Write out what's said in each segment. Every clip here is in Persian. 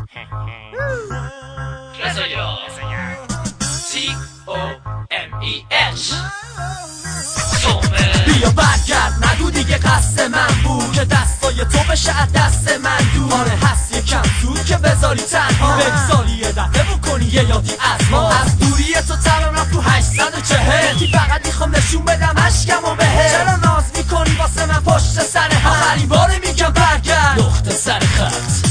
T-O-M-E-H بیا برگرد نگو دیگه قصد من بود که دستای تو بشه دست من دور. آره هست یکم زود که بذاری تنها بگذاری یه دفعه بکنی یه یادی از ما. از دوری تو تمام رفت تو 840 فقط میخوام نشون بدم عشقمو بهت. چرا ناز میکنی واسه من پشت سر هم؟ آخرین بار میگم برگرد نقطه سر خط.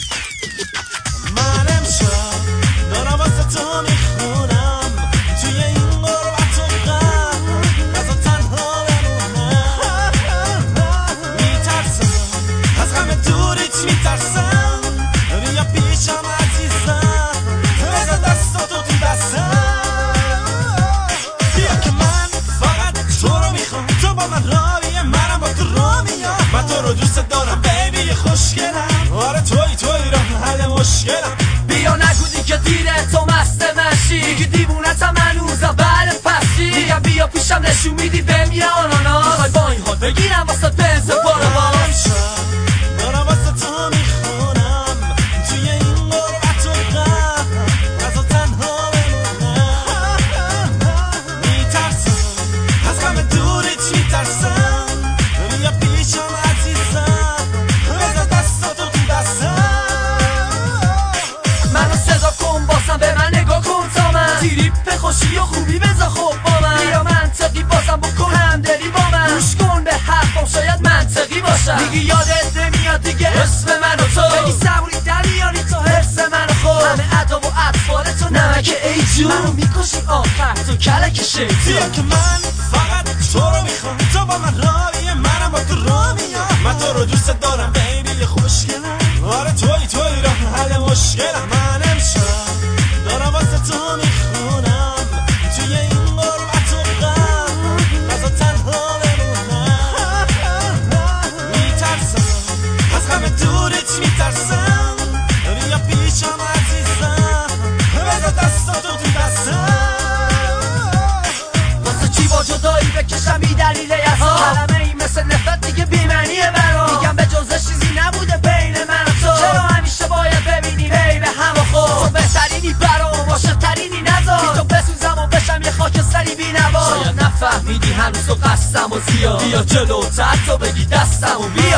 من امشب دارم واسه تو میخونم توی این غربت و غم نزا تنها بمونم. میترسم از غم دوریت میترسم بیا پیشم عزیزم بذار دستاتو تو دستم. بیا که من فقط تو رو میخوام تو با من راهیه منم با تو راه میام. من تو رو دوست دارم بیبی خوشگلم آره توی راه حل مشکلم. بیا نگودی که دیره تو مست منشی میگی دیوونتم هنوزم بعد پسی. میگم بیا پیشم نشون میدی بهم یه آناناس میخوای با این حال بگیرم واسه بنز بارو باش. دارم واسه تو میخونم توی این غربت و غم نزا تنها بمونم. میترسم از غم دوریت میترسم بیا پیشم عزیزم بذار دستاتو تو دستم. منو صدا کن بازم به من نگاه کن تا من تریپ خوشی و خوبی بذار خوب با من. بیا منطقی بازم بکن همدلی با من. گوش کن به حرفم شاید منطقی باشم. میگی یادت نمیاد دیگه اسم من و تو بگی صبوری در میاری تو حرس من و خود همه ادا و اطفال تو نمک ای جون منو میکشی آخر تو کلک شیطون. بیا که من فقط تو رو میخوام تو با من راهیه منم با تو راه میام. من تو رو دوست دارم بیبی خوشگلم آره توی راه حل مشکلم. من امشب دارم واسه تو میخونم توی این غربت و غم نزا تنها بمونم. میترسم از غم دوریت میترسم بیا پیشم عزیزم بذار دستاتو تو دستم. واسه چی با جدایی بکشم بی دلیل یسا کلمه این مثل نفرت دیگه بیمعنیه برام. میگم به جزه چیزی نبوده بین من و تو چرا همیشه باید ببینی عیب هم و خود. تو بهترینی برام عاشق‌ترینی نذار بی تو بسوزم و بشم یه خاکستری بی‌نوا. شاید نفهمیدی هنوز تو قصدم و زیاد بیا جلوتر تو بگی دستم و بیا.